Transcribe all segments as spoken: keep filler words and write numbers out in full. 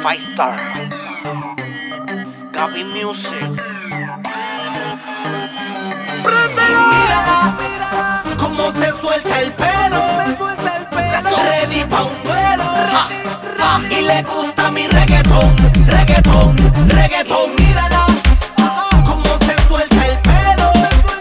Five Star, Gaby Music. Mírala, cómo se suelta el pelo, ready pa' un duelo. Ah, ah, y le gusta mi reggaetón, reggaetón, reggaetón. Mírala, cómo se suelta el pelo,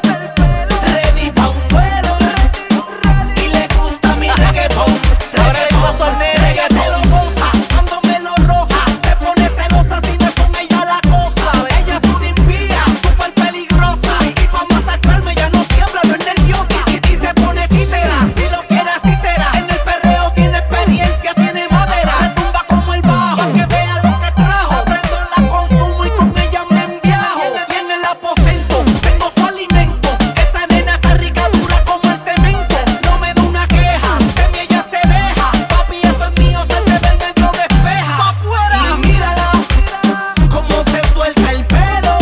ready pa' un duelo. Y le gusta mi reggaetón, reggaetón, reggaetón. Goza, cuando me lo roza, se pone celosa si me pone ella la cosa. Ella es una impía, súper peligrosa. Y pa' masacrarme ya no tiembla, no es nerviosa. Y se pone títera, si lo quiere así será. En el perreo tiene experiencia, tiene madera. Retumba como el bajo, pa' que vea lo que trajo. Prendo, la consumo y con ella me enviajo. Y en el aposento, tengo su alimento. Esa nena está rica, dura como el cemento. No me da una queja, de mí ella se deja. Papi, eso es mío, se te ve el medio despeja. Pa' afuera, y mírala, cómo se suelta el pelo,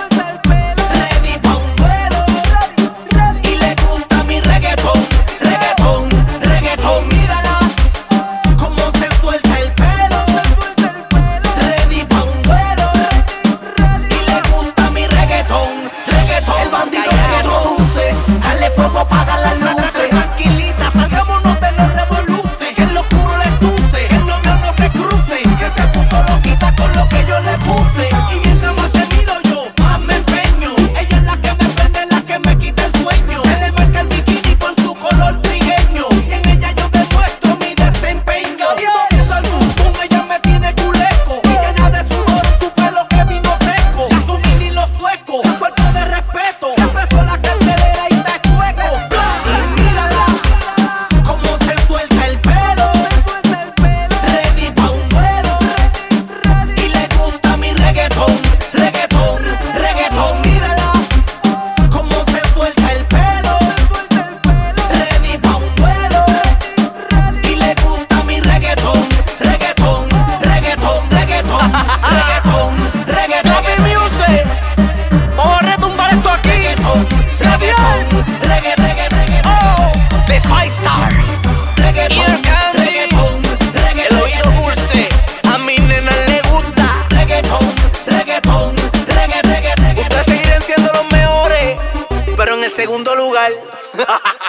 ready pa' un duelo. Y le gusta mi reggaetón, reggaetón, reggaetón. Mírala, cómo se suelta el pelo, ready pa' un duelo. Y le gusta mi reggaetón, reggaetón. El bandido que introduce, dale fuego, apaga las luces. Tranquilita, salgámonos de los revoluces. Que en lo oscuro le tuce, que el novio no se cruce. Que se puso loquita con lo que yo le puse. Y mientras más te miro yo, más me empeño. Ella es la que me prende, la que me quita el sueño. Se le marca el bikini con su color trigueño. Y en ella yo demuestro mi desempeño. Y moviendo el boom, ella me tiene culeco. Y llena de sudor, su pelo que vino seco. Ya su mini lo sueco, un cuerpo de respeto. Empezó la cartelera y está chueco. Y mírala, cómo se suelta el pelo, ready pa' un duelo. Y le gusta mi reggaetón, reggaetón, reggaetón. Mírala, cómo se suelta el pelo, ready pa' un duelo. Y le gusta mi reggaetón, reggaetón, reggaetón, reggaetón, reggaetón, reggaetón. Gaby Music. Vamos a retumbar esto aquí. Reggaetón, reggaetón, reggaetón, reggaetón. Oh, de Five Star. Reggaetón, Ear Candy. reggaetón, El reggaetón, oído dulce. A mi nena le gusta. reggaetón, reggaetón, reggaetón, reggaetón. Ustedes seguirán siendo los mejores, pero en el segundo lugar.